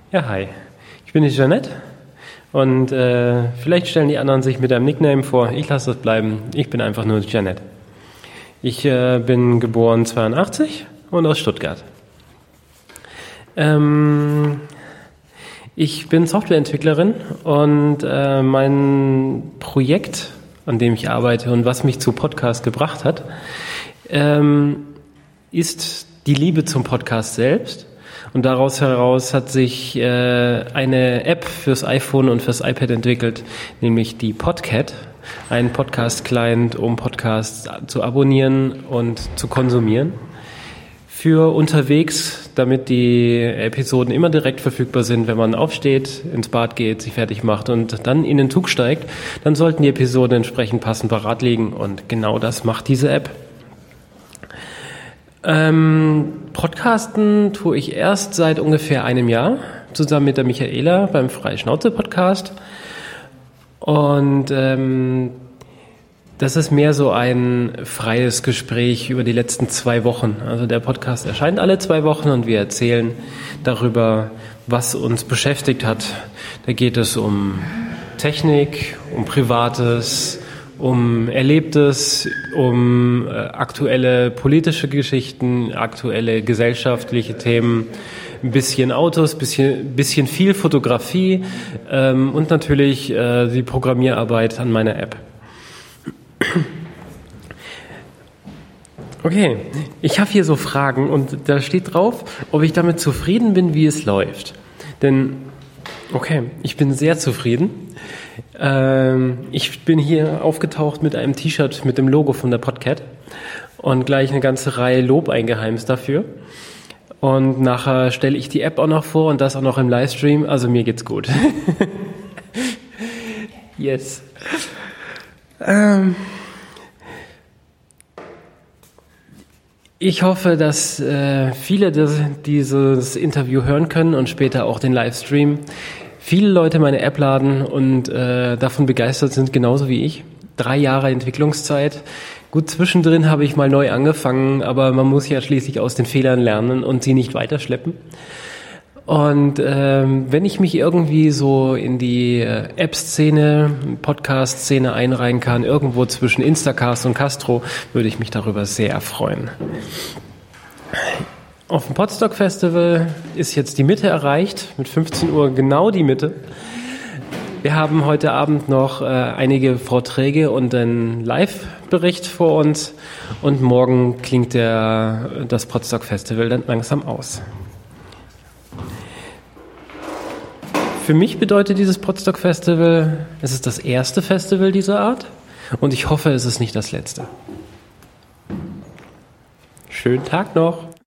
Ja, hi. Ich bin die Jeanette und vielleicht stellen die anderen sich mit einem Nickname vor. Ich lasse das bleiben. Ich bin einfach nur Jeanette. Ich bin geboren 82 und aus Stuttgart. Ich bin Softwareentwicklerin und mein Projekt, an dem ich arbeite und was mich zu Podcast gebracht hat, ist die Liebe zum Podcast selbst. Und daraus heraus hat sich eine App fürs iPhone und fürs iPad entwickelt, nämlich die Podcat, ein Podcast-Client, um Podcasts zu abonnieren und zu konsumieren. Für unterwegs, damit die Episoden immer direkt verfügbar sind, wenn man aufsteht, ins Bad geht, sich fertig macht und dann in den Zug steigt, dann sollten die Episoden entsprechend passend parat liegen. Und genau das macht diese App. Podcasten tue ich erst seit ungefähr einem Jahr, zusammen mit der Michaela beim Freischnauze-Podcast. Und das ist mehr so ein freies Gespräch über die letzten 2 Wochen. Also der Podcast erscheint alle 2 Wochen und wir erzählen darüber, was uns beschäftigt hat. Da geht es um Technik, um Privates, um Erlebtes, um aktuelle politische Geschichten, aktuelle gesellschaftliche Themen, ein bisschen Autos, bisschen viel Fotografie und natürlich die Programmierarbeit an meiner App. Okay, ich habe hier so Fragen und da steht drauf, ob ich damit zufrieden bin, wie es läuft. Denn, okay, ich bin sehr zufrieden. Ich bin hier aufgetaucht mit einem T-Shirt mit dem Logo von der Podcat und gleich eine ganze Reihe Lob eingeheimst dafür. Und nachher stelle ich die App auch noch vor und das auch noch im Livestream. Also mir geht's gut. Yes. Ich hoffe, dass viele dieses Interview hören können und später auch den Livestream. Viele Leute meine App laden und davon begeistert sind, genauso wie ich. 3 Jahre Entwicklungszeit. Gut, zwischendrin habe ich mal neu angefangen, aber man muss ja schließlich aus den Fehlern lernen und sie nicht weiterschleppen. Und wenn ich mich irgendwie so in die App-Szene, Podcast-Szene einreihen kann, irgendwo zwischen Instacast und Castro, würde ich mich darüber sehr freuen. Auf dem Podstock Festival ist jetzt die Mitte erreicht, mit 15 Uhr genau die Mitte. Wir haben heute Abend noch einige Vorträge und einen Live-Bericht vor uns und morgen klingt das Podstock Festival dann langsam aus. Für mich bedeutet dieses Podstock Festival, es ist das erste Festival dieser Art und ich hoffe, es ist nicht das letzte. Schönen Tag noch!